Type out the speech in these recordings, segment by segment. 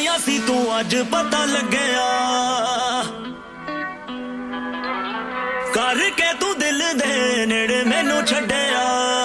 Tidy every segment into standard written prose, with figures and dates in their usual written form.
ਲਾਈਆਂ ਸੀ ਤੂੰ ਅੱਜ ਪਤਾ ਲੱਗਿਆ ਕਰਕੇ ਤੂੰ ਦਿਲ ਦੇ ਨੇੜੇ ਮੈਨੂੰ ਛੱਡਿਆ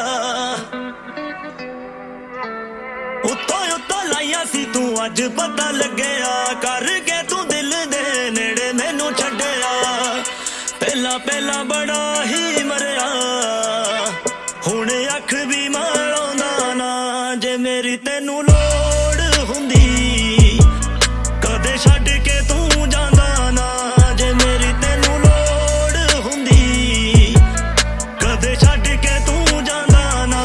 ਉੱਤੋਂ ਲਾਈਆਂ ਸੀ ਤੂੰ ਅੱਜ ਪਤਾ ਲੱਗਿਆ ਕਰਕੇ ਤੂੰ ਦਿਲ ਦੇ ਨੇੜੇ ਮੈਨੂੰ ਛੱਡਿਆ ਪਹਿਲਾਂ ਬੜਾ ਹੀ ਮਰਿਆ ਹੁਣ ਅੱਖ ਵੀ ਮਾਰੋਂਦਾ ਨਾ ਜੇ ਮੇਰੀ ਤੈਨੂੰ ਲੋੜ ਹੁੰਦੀ ਕਦੇ ਛੱਡ ਕੇ ਤੂੰ ਜਾਂਦਾ ਨਾ ਜੇ ਮੇਰੀ ਤੈਨੂੰ ਲੋੜ ਹੁੰਦੀ ਕਦੇ ਛੱਡ ਕੇ ਤੂੰ ਜਾਂਦਾ ਨਾ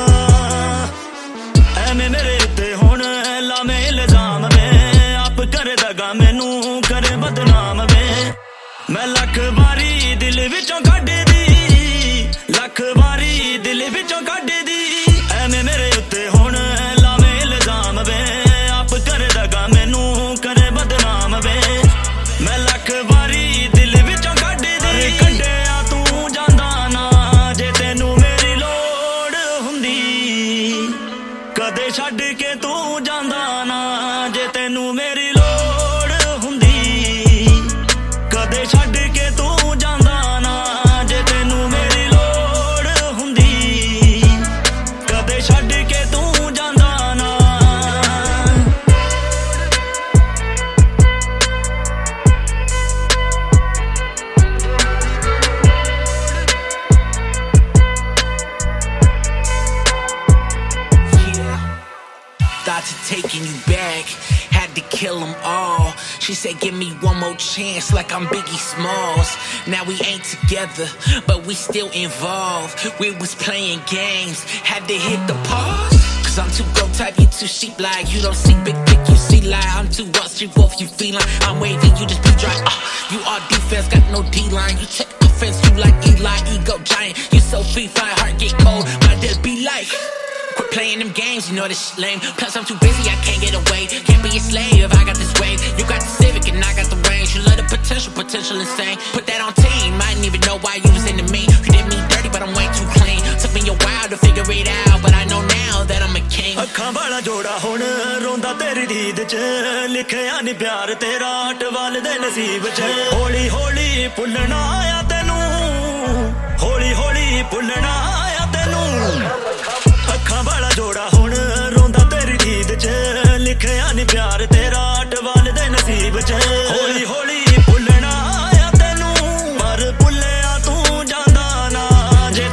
ਐਵੇਂ ਮੇਰੇ ਉੱਤੇ ਹੁਣ ਲਾਵੇਂ ਇਲਜ਼ਾਮ ਵੇ ਆਪ ਕਰੇ ਦਗਾ ਮੈਨੂੰ ਕਰੇ ਬਦਨਾਮ ਵੇ ਮੈਂ ਲੱਖ ਵਾਰੀ ਦਿਲ ਵਿੱਚੋਂ ਕੱਢਦੀ ਲੱਖ ਵਾਰੀ ਦਿਲ ਵਿੱਚੋਂ ਕੱਢਦੀ ਐਵੇਂ ਮੇਰੇ ਉੱਤੇ ਹੁਣ ਲਾਵੇਂ ਇਲਜ਼ਾਮ ਵੇ ਆਪ ਕਰੇ ਦਗਾ ਮੈਨੂੰ ਕਰੇ ਬਦਨਾਮ ਵੇ ਮੈਂ ਲੱਖ ਵਾਰੀ ਦਿਲ ਵਿੱਚੋਂ ਕੱਢਦੀ ਕੱਢਿਆ ਤੂੰ ਜਾਂਦਾ ਨਾ ਜੇ ਤੈਨੂੰ ਮੇਰੀ ਲੋੜ ਹੁੰਦੀ ਕਦੇ ਛੱਡ ਕੇ ਤੂੰ ਜਾਂਦਾ ਨਾ ਜੇ ਤੈਨੂੰ ਮੇਰੀ ਲੋੜ ਹੁੰਦੀ ਕਦੇ ਛੱਡ ਕੇ ਤੂੰ ਜਾਂਦਾ ਨਾ ਜੇ ਤੈਨੂੰ ਮੇਰੀ ਲੋੜ ਹੁੰਦੀ ਕਦੇ ਛੱਡ ਕੇ ਤੂੰ ਜਾਂਦਾ ਨਾ Thoughts of taking you back, had to kill them all. She said give me one more chance like I'm Biggie Smalls. Now we ain't together, but we still involved. We was playing games, had to hit the pause. Cause I'm too go type, you too sheep like. You don't see big pick, you see lie. I'm too Wall Street wolf, you feline. I'm wavy, you just be dry. You are defense, got no D-line. You take offense, you like Eli, ego giant. You so free, fine, heart get cold. My death be like quit playing them games, you know this shit lame. Plus I'm too busy, I can't get away. Can't be a slave, I got this wave. You got the Civic and I got the range. You love the potential insane. Put that on team, I didn't even know why you was into me. You did me dirty, but I'm way too clean. Took me a while to figure it out, but I know now that I'm a king. ਅੱਖਾਂ ਵਾਲਾ ਜੋੜਾ ਹੁਣ ਰੋਂਦਾ ਤੇਰੀ ਦੀਦ ਚ ਲਿਖਿਆ ਨੀ ਪਿਆਰ ਤੇਰਾ ਟਵਾਲ ਦੇ ਨਸੀਬ ਚ ਹੌਲੀ ਹੌਲੀ ਭੁੱਲਣਾ ਆਇਆ ਤੈਨੂੰ ਹੌਲੀ ਹੌਲੀ ਭੁੱਲਣਾ ਆਇਆ ਤੈਨੂੰ ਅੱਖਾਂ ਵਾਲਾ ਜੋੜਾ ਹੁਣ ਰੋਂਦਾ ਤੇਰੀ ਦੀਦ ਚ ਲਿਖਿਆ ਨੀ ਪਿਆਰ ਤੇਰਾ ਟਵਾਲ ਦੇ ਨਸੀਬ ਚ ਹੌਲੀ ਹੌਲੀ ਭੁੱਲਣਾ ਆਇਆ ਤੈਨੂੰ ਪਰ ਭੁੱਲਿਆ ਤੂੰ ਜਾਂਦਾ ਨਾ ਜੇ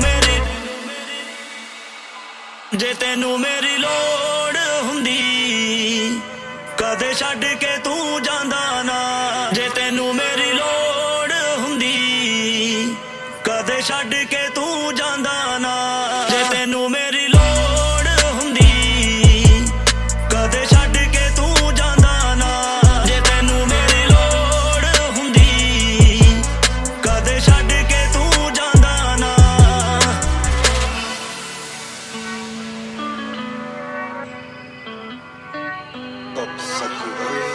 ਤੈਨੂੰ ਮੇਰੀ ਲੋੜ ਹੁੰਦੀ ਕਦੇ ਛੱਡ ਕੇ ਤੂੰ ਜਾਂਦਾ ਨਾ ਜੇ ਤੈਨੂੰ ਮੇਰੀ ਲੋੜ ਹੁੰਦੀ ਕਦੇ ਛੱਡ ਕੇ ਤੂੰ ਜਾਂਦਾ ਨਾ ਜੇ ਤੈਨੂੰ ਮੇਰੀ ਲੋੜ ਹੁੰਦੀ ਕਦੇ ਛੱਡ ਕੇ ਤੂੰ ਜਾਂਦਾ ਨਾ ਜੇ ਤੈਨੂੰ ਮੇਰੀ ਲੋੜ ਹੁੰਦੀ ਕਦੇ ਛੱਡ ਕੇ ਤੂੰ ਜਾਂਦਾ ਨਾ Suck it.